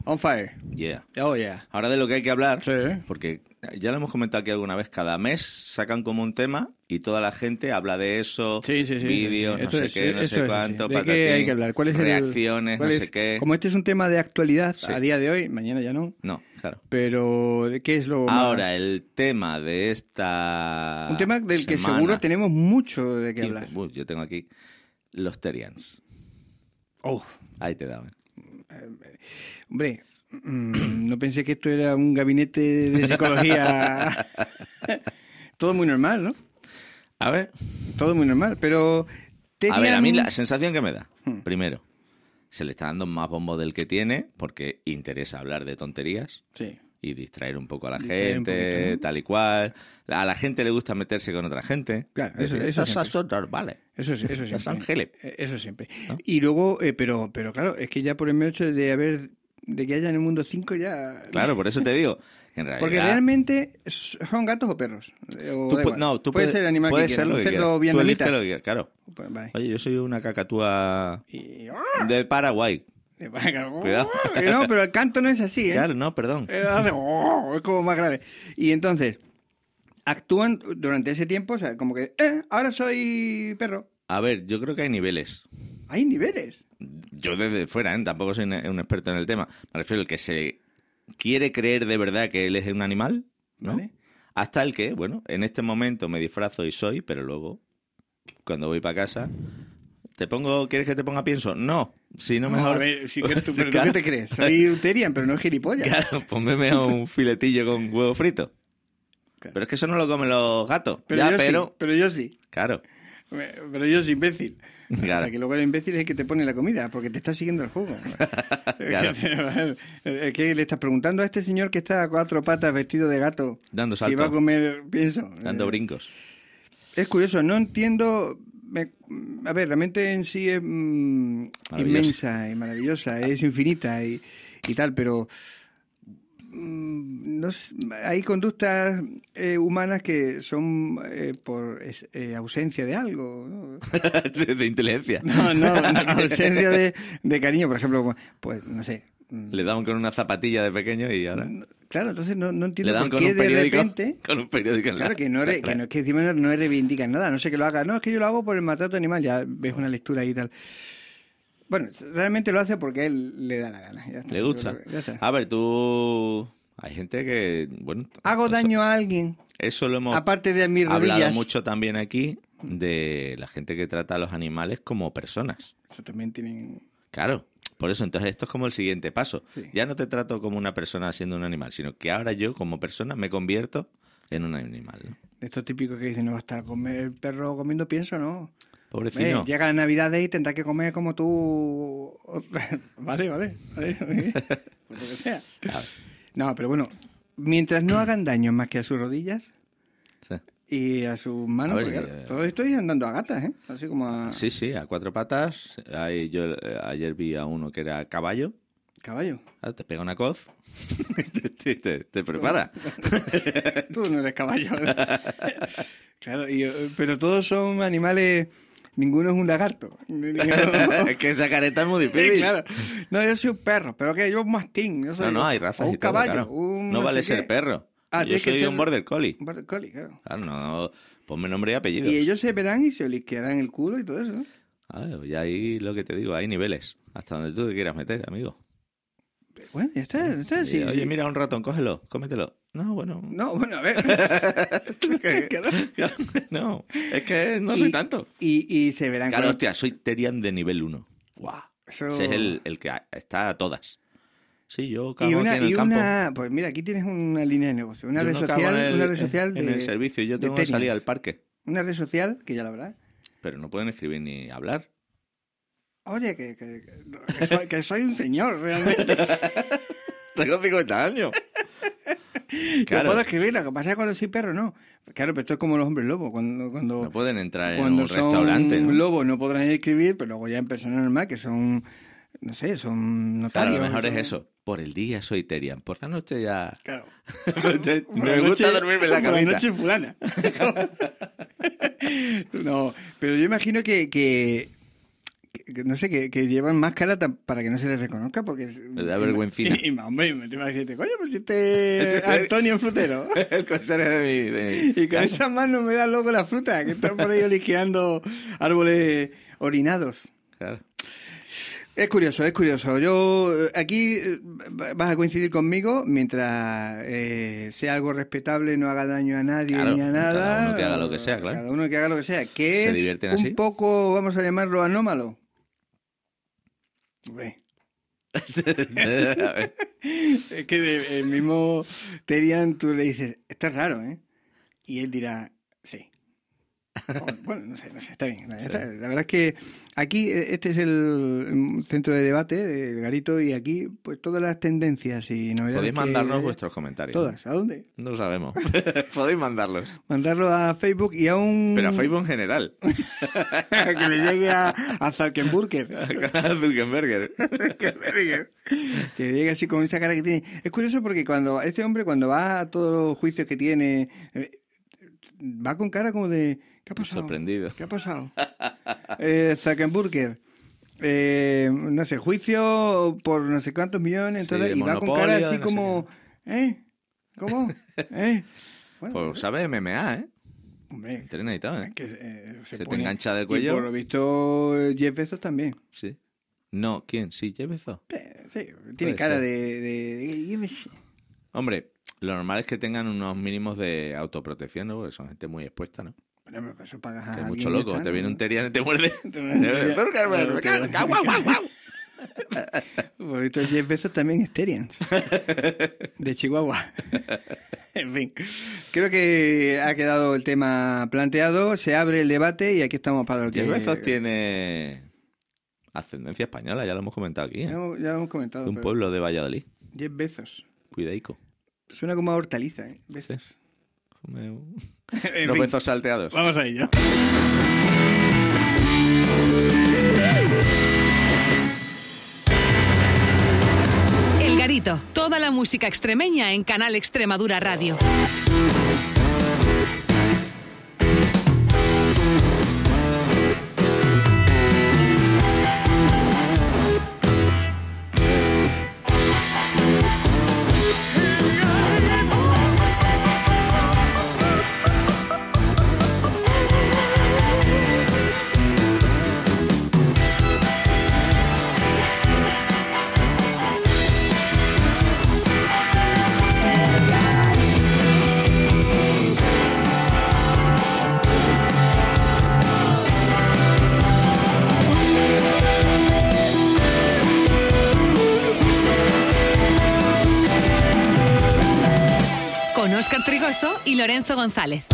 On fire. Yeah. Oh, yeah. Ahora de lo que hay que hablar, Sí. porque ya lo hemos comentado aquí alguna vez, cada mes sacan como un tema y toda la gente habla de eso, Sí. vídeos, Esto no sé es- qué, no eso sé es cuánto, así. ¿De qué patatín, hay que hablar? ¿Cuál es reacciones, cuál no es- sé qué. Como este es un tema de actualidad Sí. a día de hoy, mañana ya no, No, claro. pero ¿de qué es lo Ahora, más...? el tema de esta Un tema del que semana, seguro tenemos mucho de qué 15, hablar. yo tengo aquí los Terians. Oh, Ahí te daban. hombre, no pensé que esto era un gabinete de psicología. Todo muy normal, ¿no? A ver, Todo muy normal, pero... a ver, a mí la Terians- sensación que me da, Hmm. primero, se le está dando más bombo del que tiene porque interesa hablar de tonterías Sí. y distraer un poco a la Distraer un gente, poquito, ¿no? tal y cual. A la gente le gusta meterse con otra gente. Claro, Decir, eso "Estas siempre. son normales". Eso Los siempre. ángeles. Eso siempre. ¿No? Y luego, pero claro, es que ya por el mero hecho de que haya en el mundo 5 ya... Claro, por eso te digo. En realidad, Porque realmente son gatos o perros. O tú, da igual. tú puede ser el animal puede que ser quieras. lo Un que cerdo quieras. Tú vietnamita. eliges lo que quieras, claro. Pues, vale. Oye, yo soy una cacatúa Y... de Paraguay. Cuidado. No, pero el canto no es así, ¿eh? Claro, no, perdón. Hace, es como más grave. Y entonces, actúan durante ese tiempo, o sea, como que, ahora soy perro. A ver, yo creo que hay niveles. Hay niveles. Yo desde fuera, ¿eh? Tampoco soy un experto en el tema. Me refiero al que se quiere creer de verdad que él es un animal, ¿no? Vale. Hasta el que, bueno, en este momento me disfrazo y soy, pero luego, cuando voy para casa, ¿quieres que te ponga pienso? No, si no mejor... A ver, pero ¿tú Claro. qué te crees? Soy un terian, pero no gilipollas. Claro, ponme un filetillo con huevo frito. Claro. Pero es que eso no lo comen los gatos. Pero yo sí. Claro. Pero yo soy imbécil. Claro. O sea, que luego el imbécil es el que te pone la comida, porque te está siguiendo el juego. Claro. Es que le estás preguntando a este señor que está a cuatro patas vestido de gato Dando si saltos. va a comer pienso. Dando brincos. Es curioso, no entiendo... A ver, la mente en sí es inmensa y maravillosa, es infinita y tal, pero hay conductas humanas que son por ausencia de algo, ¿no? De inteligencia. No, ausencia de cariño, por ejemplo, pues no sé. Le daban con una zapatilla de pequeño y ahora... Claro, entonces no Le entiendo daban por con qué un de periódico. repente... Con un periódico en la... Claro, que no es que encima no reivindican nada, no sé que lo haga. No, es que yo lo hago por el maltrato animal, ya ves una lectura ahí y tal. Bueno, realmente lo hace porque a él le da la gana. Ya está. Le gusta. Ya está. A ver, tú... Hay gente que... Bueno, ¿Hago daño a alguien? Eso lo hemos Aparte de mis hablado rodillas. mucho también aquí de la gente que trata a los animales como personas. Eso también tienen... Claro. Por eso, entonces, esto es como el siguiente paso. Sí. Ya no te trato como una persona siendo un animal, sino que ahora yo, como persona, me convierto en un animal, ¿no? Esto típico que dicen, no va a estar el perro comiendo pienso, ¿no? Pobrecino. Llega la Navidad y tendrá que comer como tú. Vale. Pues lo que sea. Claro. No, pero bueno, mientras no hagan daño más que a sus rodillas Sí. y a sus manos, A ver, porque todo estoy andando a gatas, ¿eh? Así como a Sí, a cuatro patas. Ahí yo ayer vi a uno que era caballo. caballo. Ah, te pega una coz. te prepara. Tú no eres caballo. Claro, pero todos son animales. Ninguno es un lagarto. Es que esa careta es muy difícil. Claro. No, yo soy un perro, pero que yo un mastín. Yo soy No, hay razas o un y todo, caballo. claro. Un No vale sé ser qué. perro. Ah, Yo tiene que soy ser un border collie. un border collie, claro. Claro, no, ponme nombre y apellidos. Y ellos se verán y se olisquearán el culo y todo eso, ¿no? Y ahí lo que te digo, hay niveles. Hasta donde tú te quieras meter, amigo. Bueno, ya está. Sí, Oye, sí. mira un ratón, cógelo, cómetelo. No, bueno. No, bueno, a ver. No, es que no soy tanto. Y se verán Claro, con- hostia, soy Terian de nivel 1. Guau, eso- Ese es el que está a todas. Sí, yo Y cago aquí en el campo. pues mira, aquí tienes una línea de negocio, una Yo red no cago social, una red social en de, el servicio. Yo de tengo que salir Terians. al parque. Una red social que ya la verdad. Pero no pueden escribir ni hablar. Oye, que soy un señor realmente. Tengo 50 años. Yo puedo escribir, lo que pasa es que cuando soy perro no. Claro, pero esto es como los hombres lobos. Cuando No pueden entrar en cuando un son restaurante, ¿no? lobos no podrán escribir, pero luego ya en persona normal, que son, no sé, son Claro, notarios. lo mejor son- es eso. Por el día soy Terian, por la noche ya... Claro. Me gusta dormirme en la por la camita. noche fulana. No, pero yo imagino que no sé, que llevan máscara para que no se les reconozca, porque... Me da vergüencina. Y hombre, te imaginas, coño, pues este Antonio Frutero. El conserje de mi Y con casa. esas manos me da loco la fruta, que están por ahí liqueando árboles orinados. Claro. Es curioso, es curioso. Yo aquí vas a coincidir conmigo, mientras sea algo respetable, no haga daño a nadie Claro, ni a nada. cada uno que haga lo que sea, claro. Cada uno que haga lo que sea. Que Se es divierten un así. poco, vamos a llamarlo anómalo. Hombre. A ver. Es que el mismo Terian tú le dices, esto es raro, ¿eh? Y él dirá, sí. Bueno, no sé, está bien. La verdad es que aquí este es el centro de debate del Garito y aquí pues todas las tendencias y novedades. Podéis mandarnos vuestros comentarios. Todas. ¿A dónde? No lo sabemos. Podéis mandarlos. Mandarlo a Facebook y a un... Pero a Facebook en general. que le llegue a Zuckerberg. A Zuckerberg. Que le llegue así con esa cara que tiene. Es curioso porque cuando este hombre, cuando va a todos los juicios que tiene, va con cara como de... ¿Qué ha pasado? Sorprendido. ¿Qué ha pasado? Zuckerberg. No sé, juicio por no sé cuántos millones, Sí, entonces, de y va con monopolio, cara así no sé como... ¿Cómo? Bueno, Pues sabe MMA, ¿eh? hombre, Entrena y todo, ¿eh? que Se te pone- engancha del Y cuello. por lo visto, Jeff Bezos también. Sí. No, ¿quién? ¿Sí, Jeff Bezos? Sí, tiene Puede cara ser. de... Hombre, lo normal es que tengan unos mínimos de autoprotección, ¿no? Porque son gente muy expuesta, ¿no? Bueno, pero para eso pagas a Que hay alguien mucho y loco. está, Te viene ¿no? un teriano y te muerde. Zuckerberg. ¡Guau, guau, guau! Por esto Jeff Bezos también es Terian. De Chihuahua. En fin, creo que ha quedado el tema planteado, se abre el debate y aquí estamos para lo que... Jeff Bezos tiene ascendencia española, ya lo hemos comentado aquí, ¿eh? Ya lo hemos comentado. De un pero pueblo de Valladolid. Jeff Bezos. Cuidaico. Suena como a hortaliza, ¿eh? Bezos. En Los Bezos salteados. Vamos a ello. El Garito, toda la música extremeña en Canal Extremadura Radio. Con Óscar Trigoso y Lorenzo González.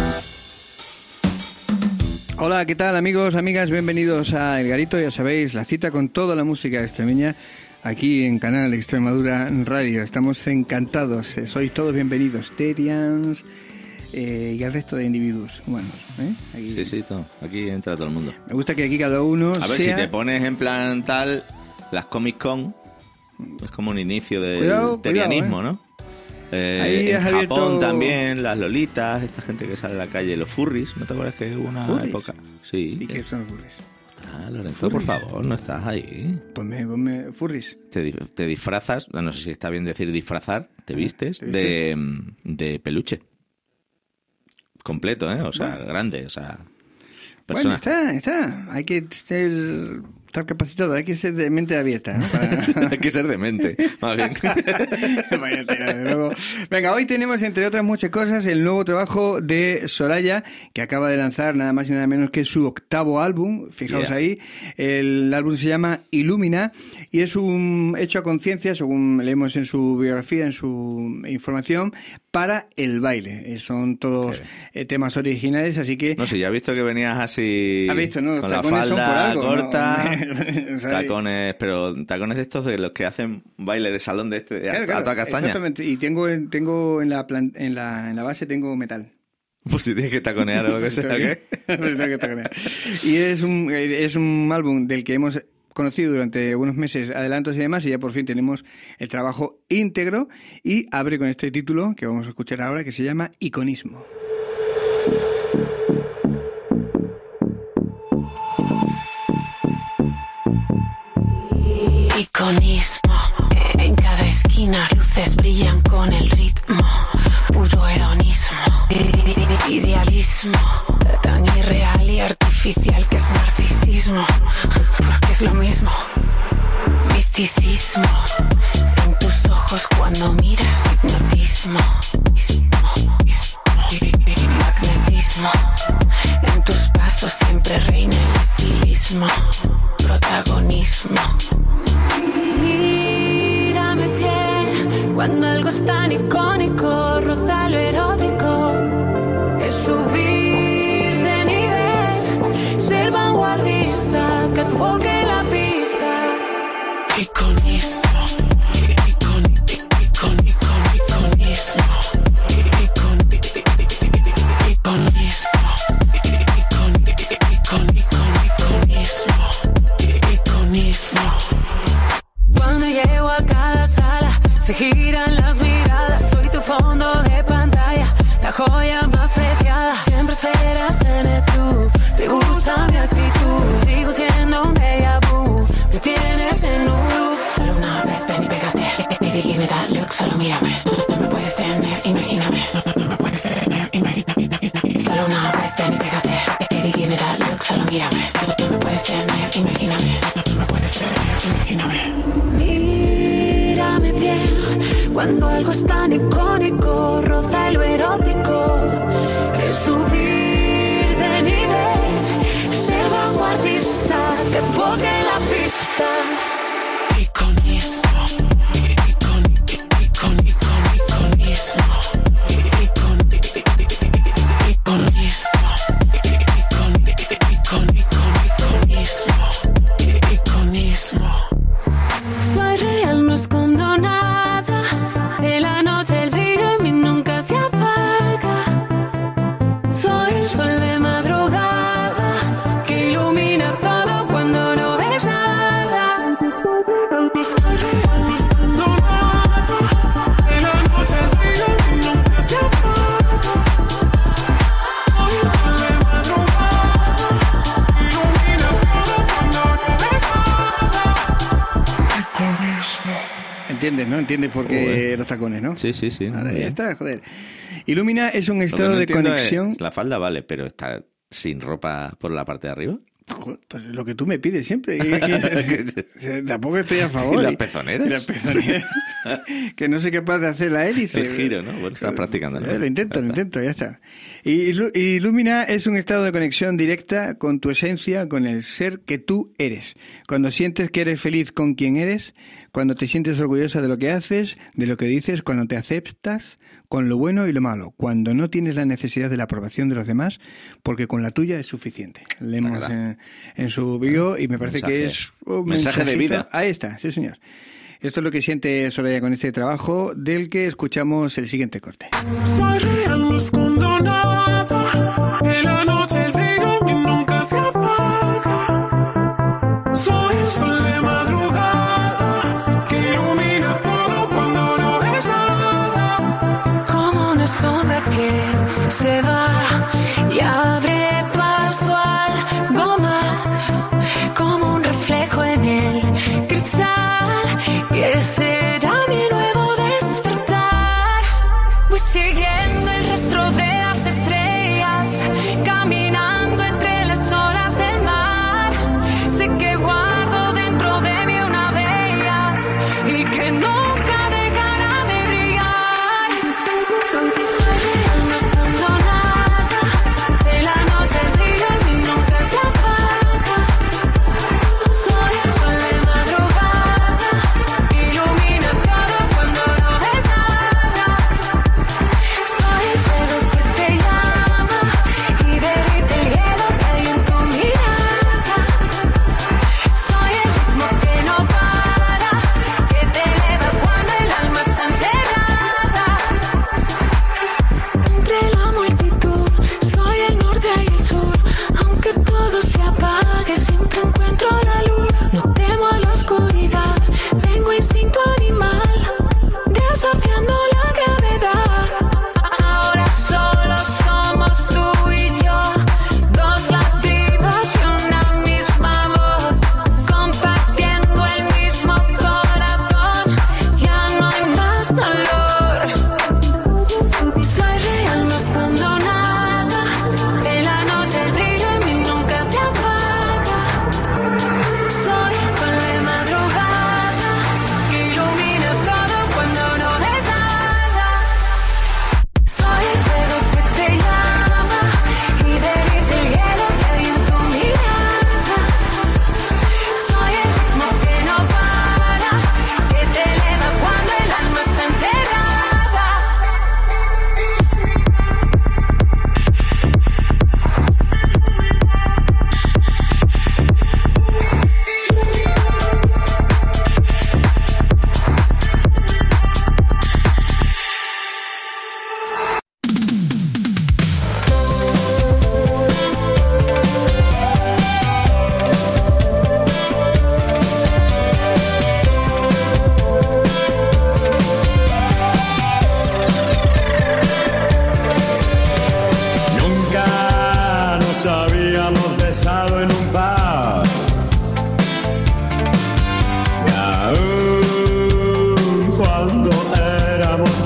Hola, ¿qué tal amigos, amigas? Bienvenidos a El Garito, ya sabéis, la cita con toda la música extremeña aquí en Canal Extremadura Radio. Estamos encantados, sois todos bienvenidos, Terians y el resto de individuos humanos. Aquí. Sí, todo. Aquí entra todo el mundo. Me gusta que aquí cada uno A ver, sea... si te pones en plan tal, las Comic Con es como un inicio del Cuidado, terianismo, ¿no? Ahí En has Japón abierto- también, las lolitas, esta gente que sale a la calle, los furries, ¿no te acuerdas que hubo una ¿Furries? época? Sí. ¿Y qué son furries? Lorenzo, por favor, no estás ahí. Ponme furries. Te disfrazas, no sé si está bien decir disfrazar, te vistes, ¿te vistes? de peluche. Completo, ¿eh? O sea, Bueno. grande, o sea... Bueno, Persona. está. Hay que estar capacitado, hay que ser de mente abierta, ¿no? Para- Hay que ser demente, más bien. Vaya tela, desde luego. Venga, hoy tenemos, entre otras muchas cosas, el nuevo trabajo de Soraya, que acaba de lanzar nada más y nada menos que su 8º álbum. Fijaos Yeah. ahí. El álbum se llama Illumina y es un hecho a conciencia, según leemos en su biografía, en su información, para el baile. Son todos temas originales, así que... No sé, ya he visto que venías así ¿Has visto, no? con la Tacones son por falda algo, corta, ¿no? O sea, tacones, pero tacones de estos de los que hacen baile de salón de este, claro, a toda castaña. exactamente. Y tengo en la base tengo metal. Pues si tienes que taconear o lo que sea, ¿qué? Tengo que taconear. Y es un álbum del que hemos conocido durante unos meses adelantos y demás, y ya por fin tenemos el trabajo íntegro, y abre con este título que vamos a escuchar ahora, que se llama Iconismo. iconismo. En cada esquina luces brillan con el ritmo. Puro hedonismo, idealismo, tan irreal y artificial que es narcisismo, porque es lo mismo. Misticismo, en tus ojos cuando miras, hipnotismo. Magnetismo, en tus pasos siempre reina el estilismo. Protagonismo. Mírame bien, cuando algo es tan icónico, roza lo erótico. Es subir de nivel, ser vanguardista, que toque la pista. Iconismo. Cuando llego a cada sala se giran las miradas. Soy tu fondo de pantalla, la joya más preciada. Siempre esperas en el club, te gusta mi actitud. Sigo siendo un déjà vu, me tienes en un loop. Solo una vez ven y pégate, baby give me that look. Solo mírame, no me puedes tener, imagíname. No me puedes tener, imagíname. Solo una vez ven y pégate, baby give me that look. Solo mírame, no me puedes tener, imagíname. No me puedes tener, imagíname. Mírame bien, cuando algo es tan icónico, roza lo erótico. Es subir de nivel, ser vanguardista, que toque la pista. Iconismo. Soy real, no escondo nada. En la noche el brillo en mí nunca se apaga. Soy el sol de madrugada que ilumina todo cuando no ves nada. Soy real, no escondo nada. En la noche el brillo en mí nunca se apaga. Soy el sol de madrugada que ilumina todo cuando no ves nada. ¿Entiendes, no? ¿Entiendes por qué los tacones, no? Sí. Ahora, ya está, joder. Illumina es un Lo que estado no de entiendo conexión. es, la falda vale, pero está sin ropa por la parte de arriba. Pues lo que tú me pides siempre. Tampoco estoy a favor. ¿Y las pezoneras? Y las pezoneras. Que no soy capaz de hacer la hélice. El giro, ¿no? Bueno, estás practicando, ¿no? Lo intento, ya está. Y Illumina es un estado de conexión directa con tu esencia, con el ser que tú eres. Cuando sientes que eres feliz con quien eres, cuando te sientes orgullosa de lo que haces, de lo que dices, cuando te aceptas con lo bueno y lo malo, cuando no tienes la necesidad de la aprobación de los demás, porque con la tuya es suficiente. Leemos en su bio y me parece que es un mensaje de vida. Ahí está, sí señor. Esto es lo que siente Soraya con este trabajo, del que escuchamos el siguiente corte. Soy real, no escondo nada. En la noche el brillo en mí nunca se apaga. Soy el sol de madrugada que ilumina todo cuando no ves nada. Como una sombra que se va y abre paso a algo más. Como un reflejo en el cristal que será mi nuevo despertar. Voy siguiendo el rastro de las estrellas, camino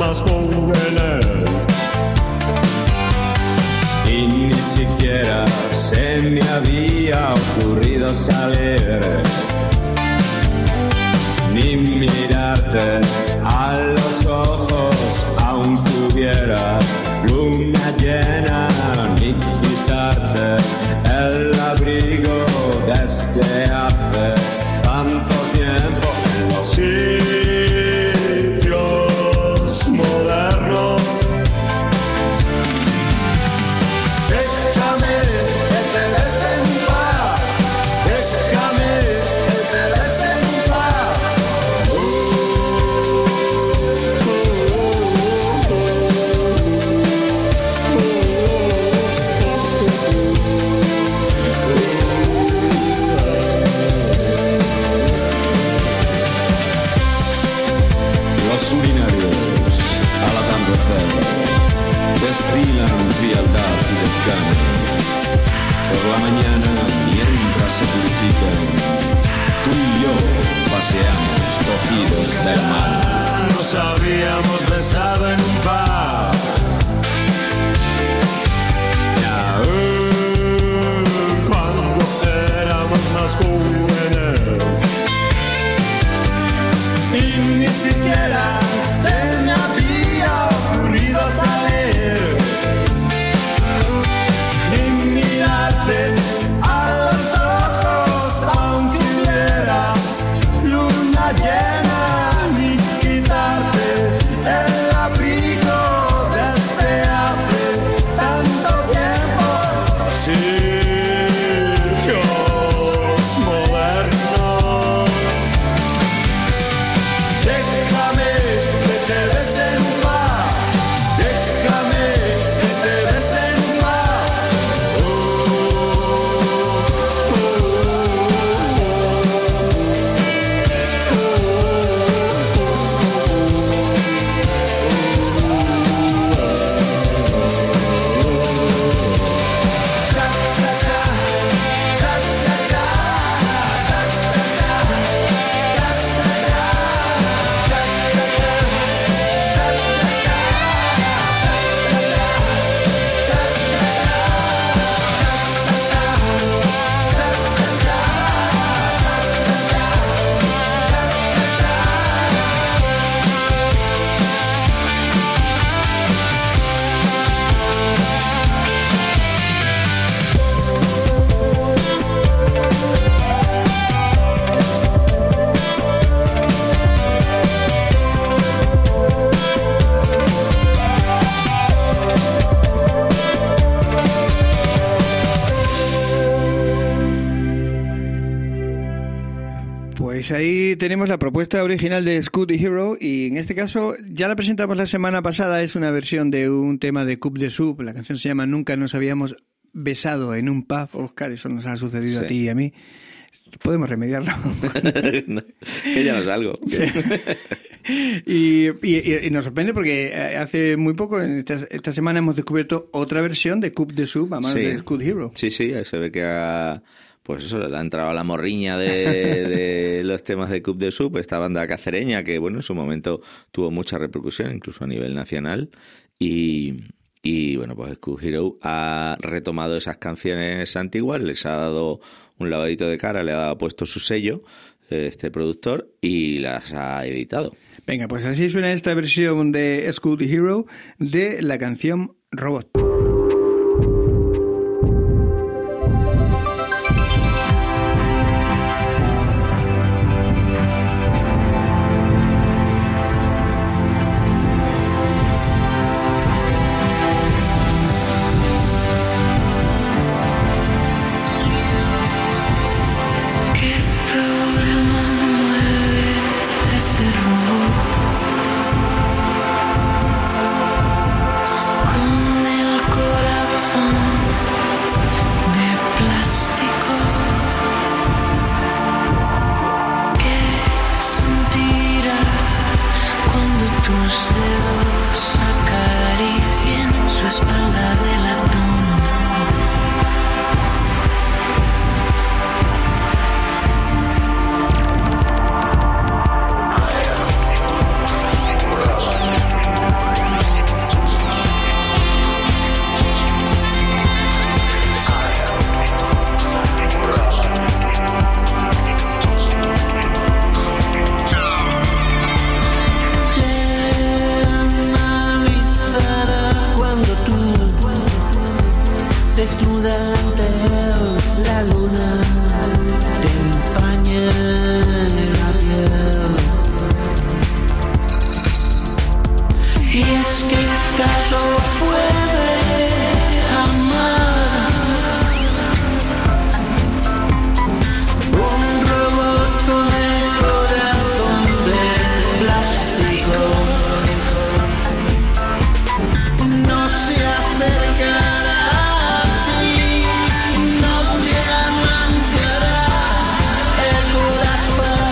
más jóvenes y ni siquiera se me había ocurrido salir ni mirarte a los ojos, aunque hubiera luna llena, ni quitarte el abrigo desde hace tanto tiempo. Sitios modernos. Déjame que te des en paz, déjame que te des en paz. Los urinarios al atardecer destilan frialdad y desgano. Por la mañana, mientras se purifican, tú y yo paseamos cogidos de la mano. Nos habíamos besado en un bar. Y aún cuando éramos más jóvenes y ni siquiera se me había ocurrido salir ni mirarte a los ojos, aunque hubiera luna llena, ni quitarte el abrigo desde hace tanto tiempo. Sitios modernos. Déjame que te des en paz, déjame que te des en paz. Pues ahí tenemos la propuesta original de Scoot Hero y en este caso ya la presentamos la semana pasada, es una versión de un tema de Coupe de Soup, la canción se llama Nunca nos habíamos besado en un pub. Oscar, eso nos ha sucedido a ti y a mí. Podemos remediarlo. No, que ya no salgo. Y nos sorprende porque hace muy poco, esta semana hemos descubierto otra versión de Coupe de Soup a manos de Scoot Hero. Sí, se ve que ha entrado a la morriña de los temas de Coupe de Soup, esta banda cacereña que, bueno, en su momento tuvo mucha repercusión, incluso a nivel nacional, y bueno, pues Scoot Hero ha retomado esas canciones antiguas, les ha dado un lavadito de cara, le ha puesto su sello, este productor, y las ha editado. Venga, pues así suena esta versión de Scoot Hero de la canción Robot. Y es que acaso puede amar un robot con el corazón de plástico. No se acercará a ti, no te arrancará el corazón.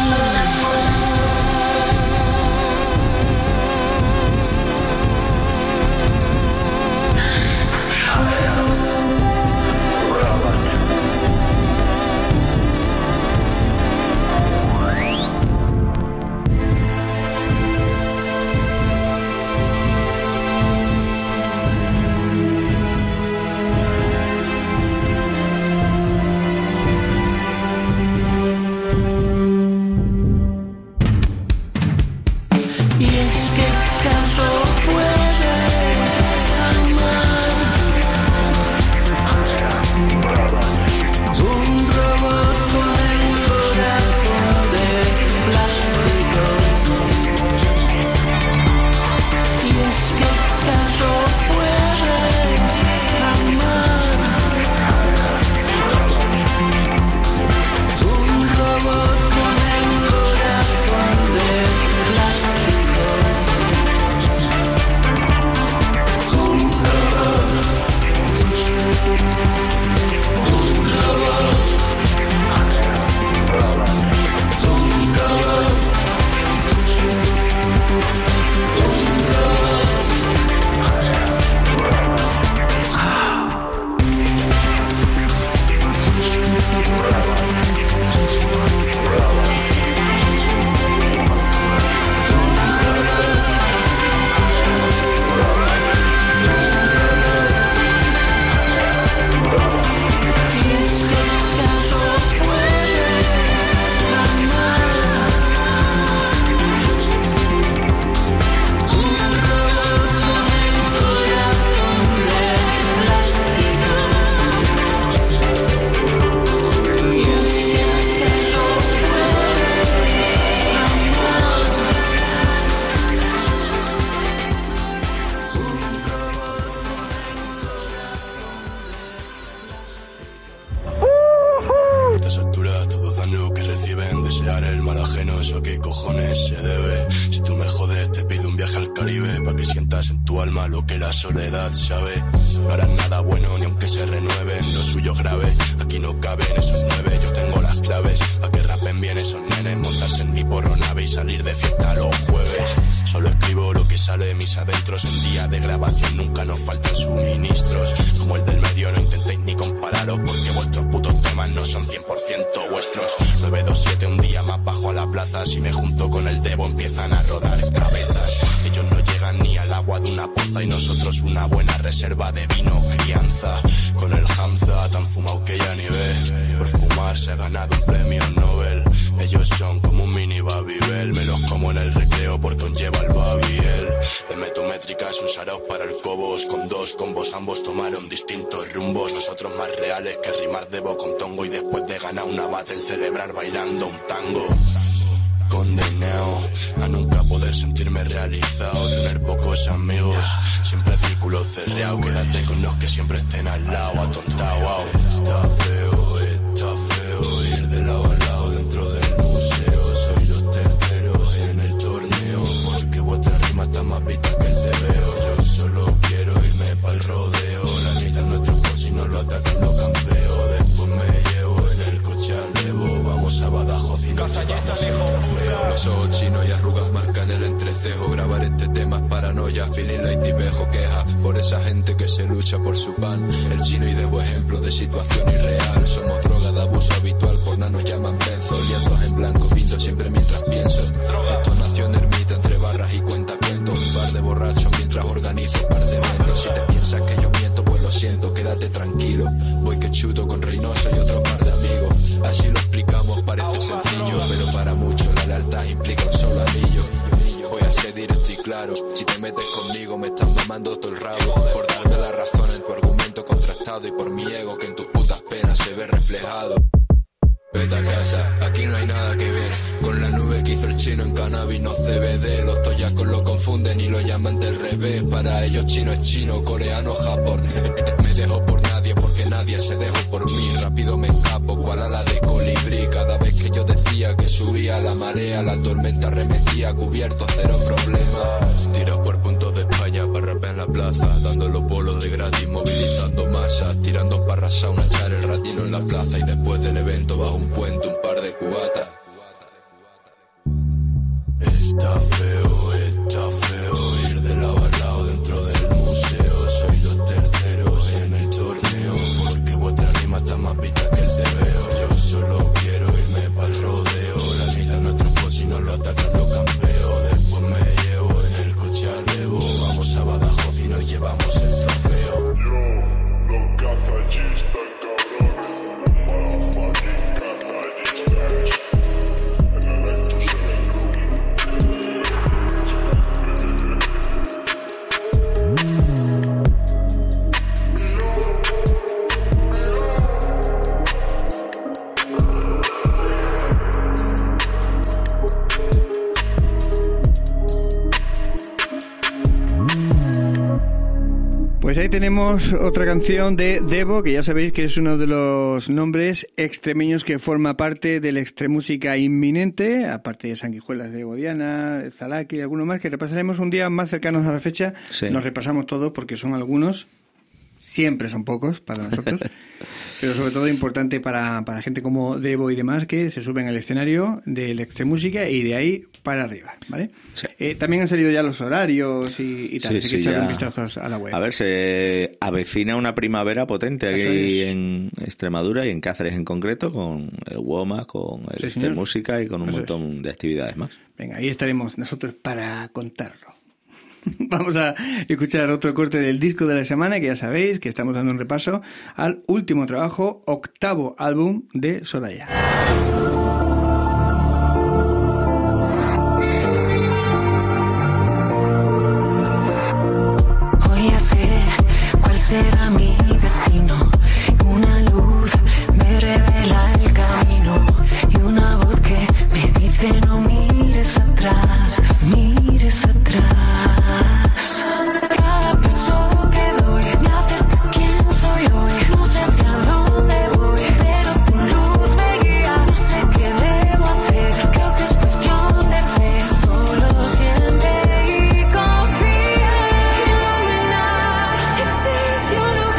Y es que acaso puede amar un robot con el corazón de plástico. Y es que acaso puede amar un robot con el corazón de plástico. A estas alturas todos daño que reciben, desear el mal ajeno, eso que cojones se debe. Si tú me jodes te pido un viaje al Caribe, pa' que sientas en tu alma lo que la soledad sabe. No harán nada bueno ni aunque se renueven, lo suyo es grave, aquí no caben esos 9. Yo tengo las claves, pa' que rapen bien esos nenes, montarse en mi porronave y salir de fiesta los jueves. Solo escribo lo que sale de mis adentros, en día de grabación nunca nos faltan suministros. Como el del medio no intentéis ni compararos, porque vuestros putos temas no son 100% vuestros. 927 un día más bajo a la plaza, si me junto con el Debo empiezan a rodar cabezas. Ellos no llegan ni al agua de una poza y nosotros una buena reserva de vino, crianza. Con el Hanza tan fumado que ya ni ve, por fumar se ha ganado un premio Nobel. Ellos son como un mini Babybel, me los como en el recreo porque aún lleva el Babiel. Le meto métricas, un sarao para el Cobos, con 2 combos ambos tomaron distintos rumbos. Nosotros más reales que rimar Debo con tongo y después de ganar una battle celebrar bailando un tango. Condenado a nunca poder sentirme realizado, tener pocos amigos, siempre círculo cerrado. Quédate con los que siempre estén al lado, atontado. Wow. Está feo ir de lado a lado dentro del museo. Soy los terceros en el torneo, porque vuestra rima está más vista que el TVO. Yo solo quiero irme pa'l rodeo, la mitad nuestro por si no lo atacan no campeo. Después me llevo en el coche al Evo, vamos a Badajoz y nos llevamos el trofeo. Los ojos chinos y arrugas marcan el entrecejo. Grabar este tema es paranoia, feeling like Tibejo. Queja por esa gente que se lucha por su pan. El chino y Debo ejemplo de situación irreal. Somos droga de abuso habitual, por nada nos llaman benzo. Lienzos en blanco, pinto siempre mientras pienso. Esto nació en ermita entre barras y cuentacuentos. Un par de borrachos mientras organizo un par de eventos. Si te piensas que yo miento, pues lo siento, quédate tranquilo. Voy que chuto con Reynoso y otro par de amigos. Así lo explicamos, parece sencillo, pero para muchos la lealtad implica un solo anillo. Voy a ser directo y claro, si te metes conmigo me estás mamando todo el rabo. Por darme la razón en tu argumento contrastado y por mi ego que en tus putas penas se ve reflejado. Vete a casa, aquí no hay nada que ver con la nube que hizo el chino en cannabis, no CBD. Los toyacos lo confirman. confunden y lo llaman del revés. Para ellos chino es chino, coreano japonés. Me dejo por nadie porque nadie se dejó por mí. Rápido me escapo, cual ala de colibrí. Cada vez que yo decía que subía la marea, la tormenta arremetía, cubierto, cero problema. Tiro por puntos de España para rapear en la plaza, dando los bolos de gratis, movilizando masas, tirando parras a una, echar el ratino en la plaza y después del evento bajo un puente un par de cubatas. Está feo ir de lado a lado dentro del museo. Soy los terceros en el torneo, porque vuestra rima está más vista que el tebeo. Yo solo quiero irme pa'l rodeo, la vida no truco, si no lo atacan lo campeo. Después me llevo en el coche al Evo, vamos a Badajoz y nos llevamos el trofeo. Yo, los cazallistas, cabrón, motherfucking cazallistas. Pues ahí tenemos otra canción de Devo, que ya sabéis que es uno de los nombres extremeños que forma parte de la extremúsica inminente, aparte de Sanguijuelas de Godiana, Zalaki y alguno más que repasaremos un día más cercanos a la fecha. Sí. Nos repasamos todos porque son algunos, siempre son pocos para nosotros, pero sobre todo importante para gente como Devo y demás que se suben al escenario de la extremúsica y de ahí para arriba, ¿vale? Sí. También han salido ya los horarios y tal, así que echarle un vistazo a la web. A ver, se avecina una primavera potente aquí en Extremadura y en Cáceres en concreto, con el WOMA, con el Extremúsica y con un montón de actividades más. Venga, ahí estaremos nosotros para contarlo. Vamos a escuchar otro corte del disco de la semana, que ya sabéis que estamos dando un repaso al último trabajo, octavo álbum de Soraya. Hoy ya sé cuál será mi destino. Una luz me revela el camino y una voz que me dice no mires atrás, mires atrás. Cada paso que doy me acerca a quién soy hoy. No sé hacia dónde voy, pero tu luz me guía. No sé qué debo hacer, creo que es cuestión de fe. Solo siente y confía. Iluminar, existe un lugar.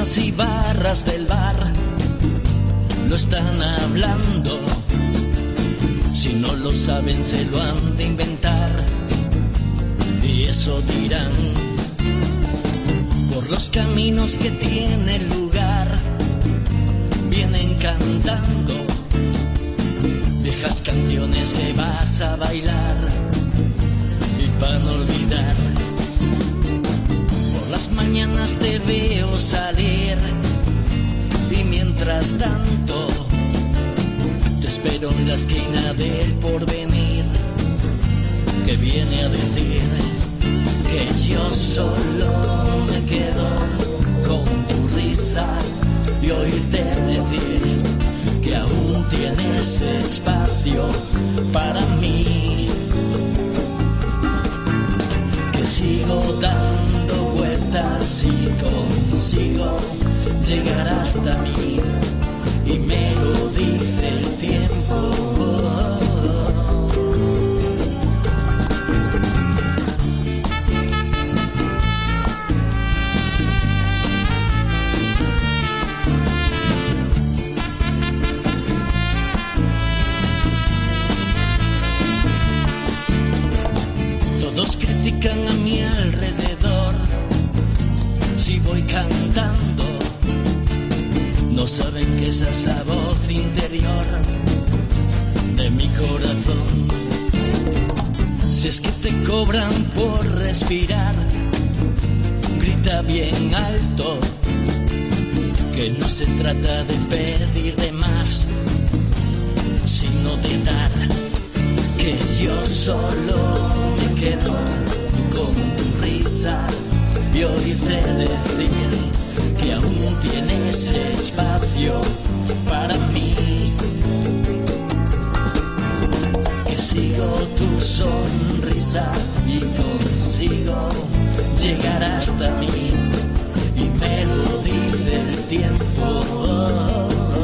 mesas y barras del bar lo están hablando. Si no lo saben se lo han de inventar. Y eso dirán. Por los caminos que tiene el lugar vienen cantando viejas canciones que vas a bailar y para no olvidar. Por las mañanas te veo salir y mientras tanto te espero en la esquina del porvenir, que viene a decir que yo solo me quedo con tu risa y oírte decir que aún tienes espacio para mí, que sigo dando vueltas y consigo llegar hasta mí, y me lo dice el tiempo. Todos critican a mi alrededor si voy cantando. No saben que esa es la voz interior de mi corazón. Si es que te cobran por respirar, grita bien alto, que no se trata de pedir de más, sino de dar. Que yo solo me quedo con tu risa y oírte decir que aún tienes espacio para mí, que sigo tu sonrisa y consigo llegar hasta mí, y me lo dice el tiempo.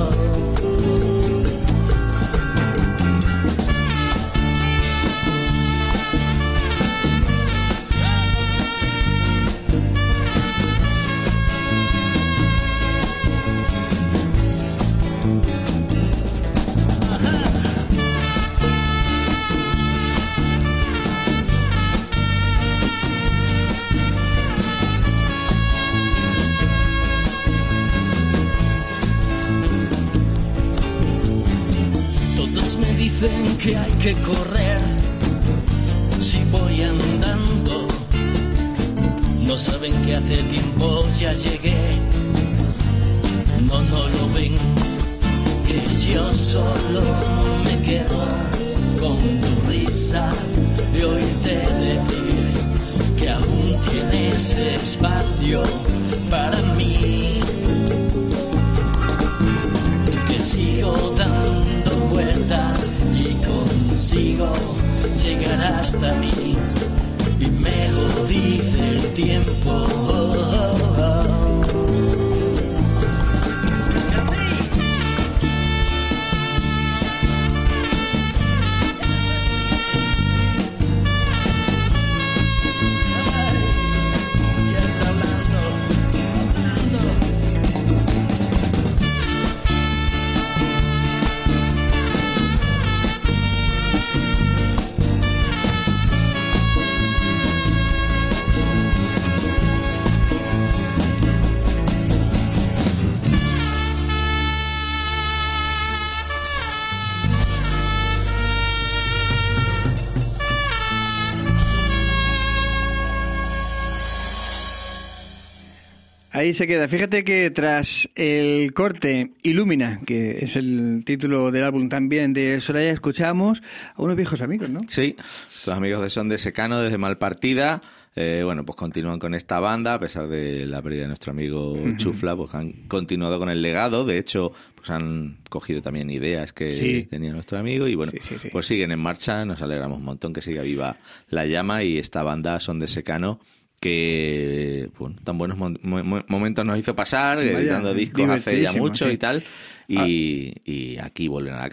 Dicen que hay que correr si voy andando. No saben que hace tiempo ya llegué. No lo ven. Que yo solo me quedo con tu risa de oírte decir que aún tienes espacio para mí. Que sigo dando vueltas y consigo llegar hasta mí, y me lo dice el tiempo. Ahí se queda. Fíjate que tras el corte Ilumina, que es el título del álbum también de Soraya, escuchamos a unos viejos amigos, ¿no? Sí, los amigos de Son de Secano desde Malpartida. Bueno, pues continúan con esta banda, a pesar de la pérdida de nuestro amigo Chufla, pues han continuado con el legado. De hecho, pues han cogido también ideas que tenía nuestro amigo y bueno, pues siguen en marcha. Nos alegramos un montón que siga viva la llama y esta banda Son de Secano, que bueno, tan buenos momentos nos hizo pasar, editando discos hace ya mucho y tal, y aquí vuelven a la carga.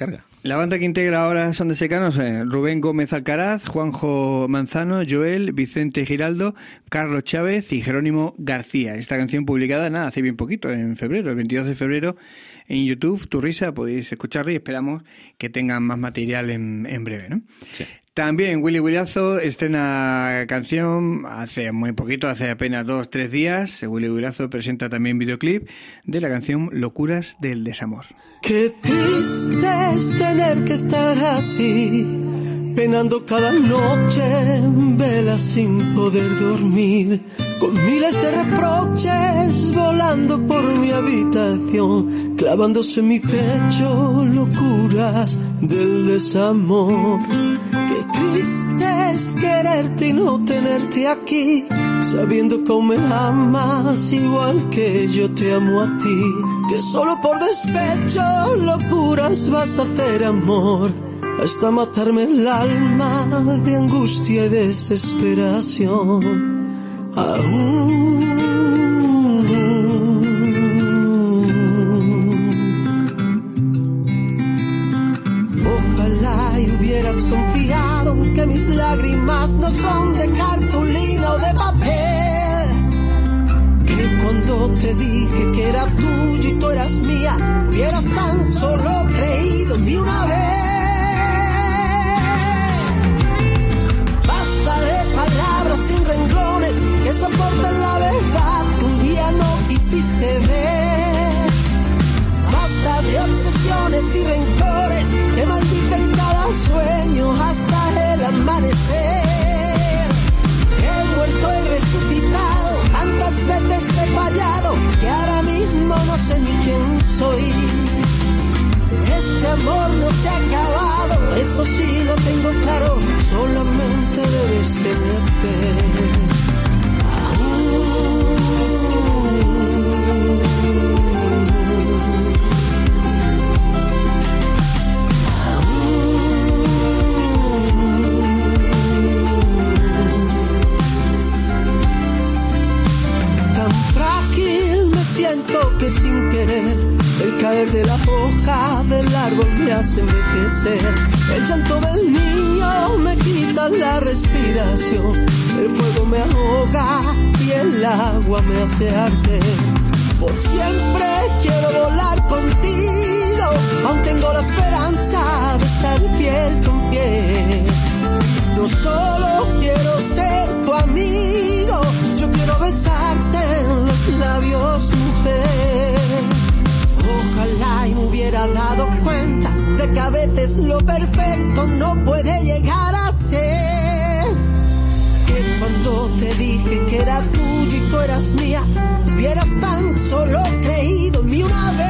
La banda que integra ahora Son de Secano son Rubén Gómez Alcaraz, Juanjo Manzano, Joel, Vicente Giraldo, Carlos Chávez y Jerónimo García. Esta canción publicada, hace bien poquito, en febrero, el 22 de febrero, en YouTube, Tu Risa, podéis escucharla y esperamos que tengan más material en breve, ¿no? Sí. También Willy Williazo estrena canción hace muy poquito, hace apenas 2-3 días. Willy Williazo presenta también videoclip de la canción Locuras del Desamor. Qué triste es tener que estar así, penando cada noche en vela sin poder dormir, con miles de reproches volando por mi habitación, clavándose en mi pecho locuras del desamor. Qué triste es quererte y no tenerte aquí, sabiendo que aún me amas igual que yo te amo a ti, que solo por despecho locuras vas a hacer, amor, hasta matarme el alma de angustia y desesperación. Ojalá y hubieras confiado que mis lágrimas no son de cartulina o de papel, que cuando te dije que era tuyo y tú eras mía, hubieras tan solo creído en mí una vez. Palabras sin renglones que soportan la verdad que un día no quisiste ver. Basta de obsesiones y rencores que maldicen cada sueño hasta el amanecer. He muerto y resucitado, tantas veces he fallado que ahora mismo no sé ni quién soy. Este amor no se ha acabado, eso sí lo tengo claro, solamente debes tener fe. Tan frágil me siento que sin querer el caer de la hoja del árbol me hace envejecer. El llanto del niño me quita la respiración. El fuego me ahoga y el agua me hace arder. Por siempre quiero volar contigo, aún tengo la esperanza de estar piel con piel. No solo quiero ser tu amigo, yo quiero besarte en los labios, mujer. Ojalá y me hubiera dado cuenta de que a veces lo perfecto no puede llegar a ser. Que cuando te dije que era tuyo y tú eras mía, hubieras tan solo creído en mí una vez.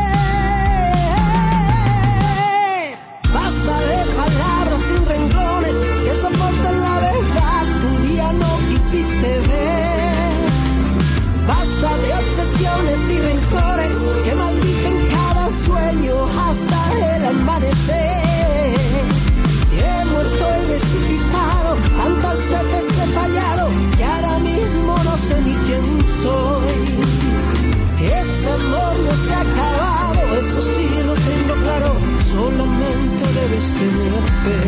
Basta de palabras sin renglones que soporten la verdad que un día no quisiste ver. Basta de obsesiones y rencores que maldicen cada sueño hasta el amanecer. He muerto y resucitado, tantas veces he fallado que ahora mismo no sé ni quién soy. Este amor no se ha acabado, eso sí lo tengo claro, solamente debes tener fe.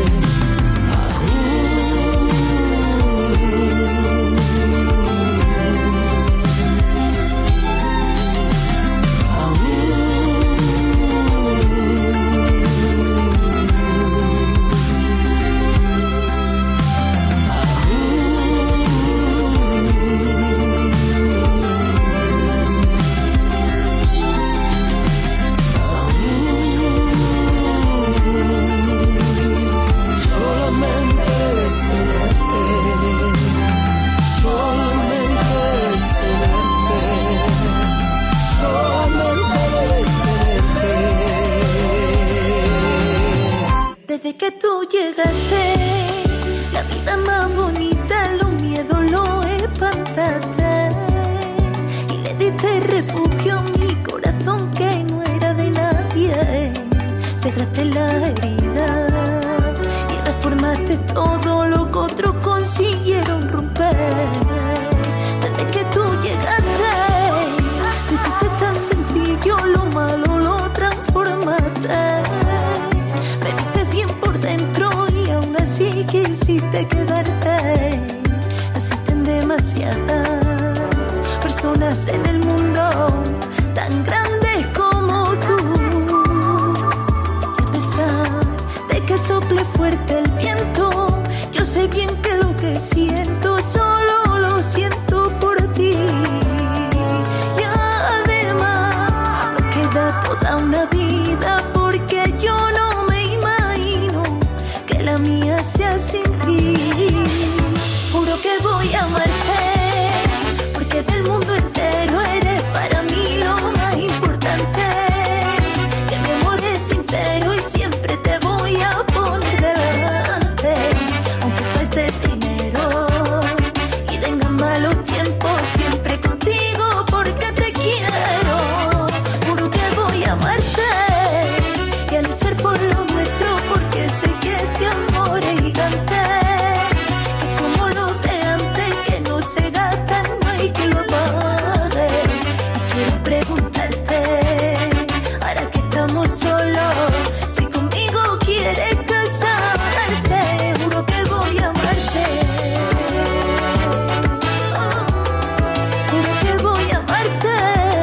Desde que tú llegaste, la vida más bonita, los miedos lo espantaste y le diste refugio a mi corazón que no era de nadie. Cerraste la herida y reformaste todo lo que otros consiguieron romper. Desde que tú llegaste, lo hiciste tan sencillo, lo malo lo transformaste. de quedarte. No existen demasiadas personas en el mundo tan grandes como tú. Y a pesar de que sople fuerte el viento, yo sé bien que lo que siento solo lo siento por ti. Y además nos queda toda una vida, porque yo no me imagino que la mía sea sin ti. Juro que voy a amarte, porque del mundo entero eres para mí lo más importante. Que mi amor es sincero y siempre te voy a poner delante. Aunque falte dinero y vengan malos tiempos, siempre contigo porque te quiero. Juro que voy a amarte y a luchar por lo nuestro, porque sé que este amor es gigante. Que como los de antes, que no se gastan, no hay que lo pague. Y quiero preguntarte, ahora que estamos solos, si conmigo quieres casarte. Juro que voy a amarte. Juro que voy a amarte.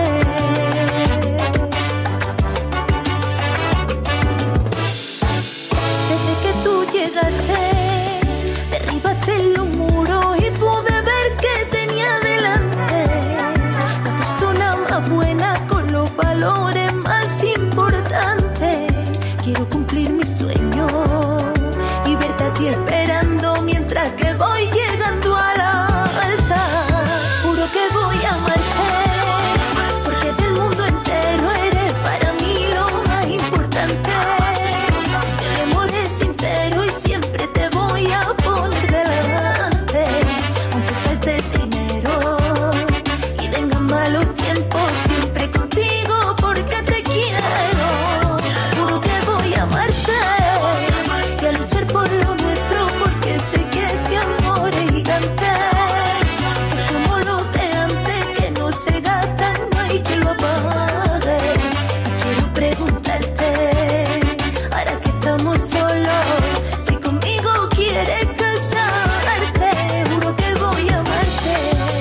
Desde que tú llegaste, derribaste los muros y pude ver que tenía delante la persona más buena con los valores más importantes. Quiero cumplir mi sueño y verte a ti esperando mientras que voy llegando a la alta. Juro que voy a amarte, porque del mundo entero eres para mí lo más importante. Que mi amor es sincero y siempre te voy a poner delante. Aunque falte dinero y vengan malos tiempos, siempre contigo porque te quiero. Juro que voy a amarte y a luchar por lo nuestro, porque sé que este amor es gigante. Que como los de antes, que no se gastan, no hay que lo pague. Y quiero preguntarte, ahora que estamos solos, si conmigo quieres casarte. Juro que voy a amarte.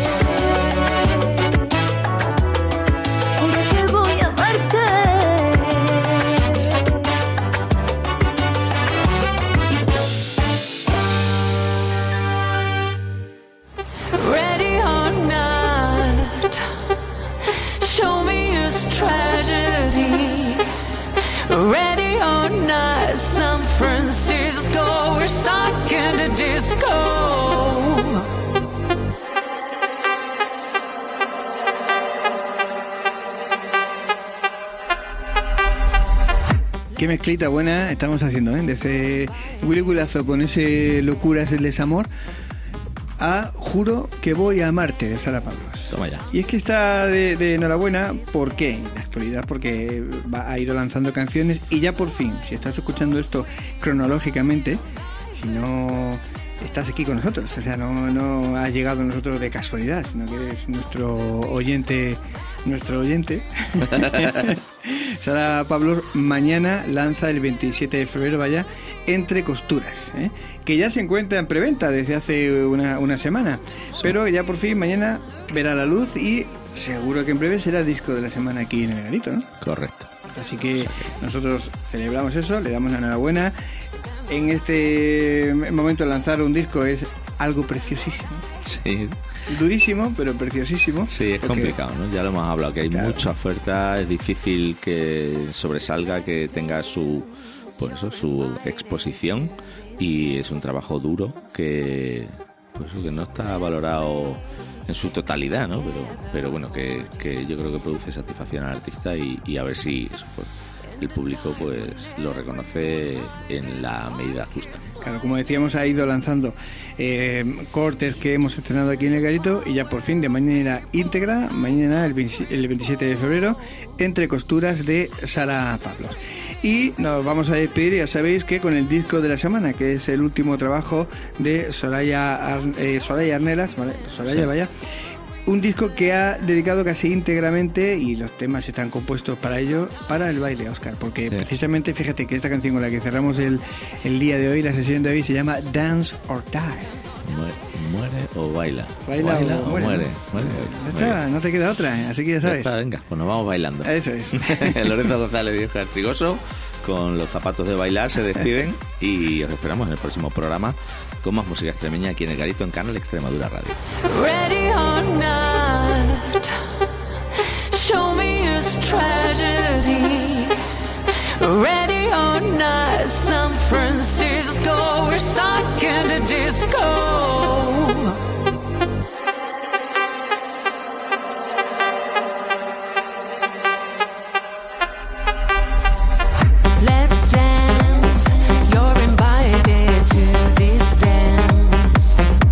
Juro que voy a amarte. Ready or not, show me his tragedy. Ready or not, San Francisco, we're stuck in the disco. Qué mezclita buena estamos haciendo, ¿eh? De ese Willy Gulazo con ese Locuras del Desamor a Juro que voy a amarte, de Sara Pablos. Toma ya. Y es que está de enhorabuena, ¿por qué? En la actualidad, porque ha ido lanzando canciones y ya por fin, si estás escuchando esto cronológicamente, si no estás aquí con nosotros, o sea, no has llegado a nosotros de casualidad, sino que eres nuestro oyente. Sara Pablos mañana lanza el 27 de febrero, vaya, Entre Costuras, ¿eh? Que ya se encuentra en preventa desde hace una semana, sí. Pero ya por fin mañana verá la luz y seguro que en breve será el disco de la semana aquí en El Garito, ¿no? Correcto. Así que nosotros celebramos eso, le damos la enhorabuena. En este momento lanzar un disco es algo preciosísimo. Sí. Durísimo, pero preciosísimo. Sí, es complicado, ¿no? Ya lo hemos hablado, que hay mucha oferta, es difícil que sobresalga, que tenga su exposición, y es un trabajo duro que no está valorado en su totalidad, ¿no? Pero bueno, que yo creo que produce satisfacción al artista y a ver si eso, pues, el público pues lo reconoce en la medida justa. Claro, como decíamos, ha ido lanzando cortes que hemos estrenado aquí en El Garito, y ya por fin de manera íntegra, mañana el 27 de febrero, Entre Costuras de Sara Pablos. Y nos vamos a despedir, ya sabéis, que con el disco de la semana, que es el último trabajo de Soraya Arnelas, ¿vale? Soraya, sí. Vaya. un disco que ha dedicado casi íntegramente, y los temas están compuestos para ello, para el baile, Óscar, porque precisamente fíjate que esta canción con la que cerramos el día de hoy, la sesión de hoy, se llama Dance or Die. Muere o baila. Baila o muere. Muere. No te queda otra, así que ya sabes. Ya está, venga, pues nos vamos bailando. Eso es. Lorenzo González y Óscar Trigoso, con los zapatos de bailar, se despiden y os esperamos en el próximo programa con más música extremeña aquí en El Garito, en Canal Extremadura Radio. Ready or not, show me his tragedy. Ready or not, San Francisco, we're stuck in the disco. Let's dance, you're invited to this dance.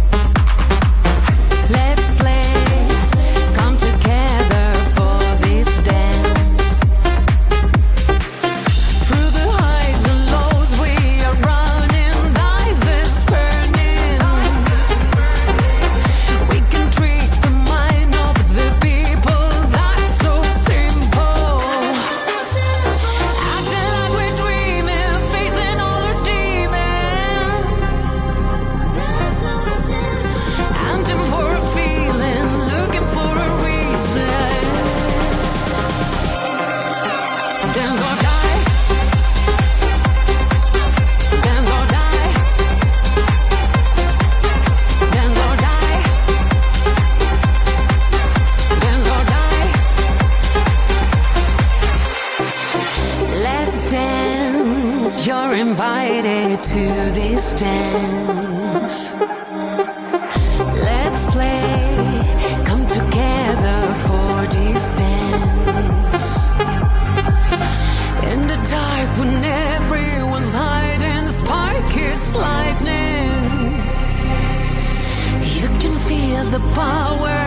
Let's play, come together for this dance. Through the highs and lows we are running, eyes is burning. We can treat the mind of the people, that's so simple. Acting like we're dreaming, facing all our demons. Hunting for a feeling, looking for a reason. Dance or die. Dance or die. Dance or die. Dance or die. Let's dance. You're invited to this dance. Let's play. Come together for this dance. In the dark when everyone's hiding, spark is lightning. You can feel the power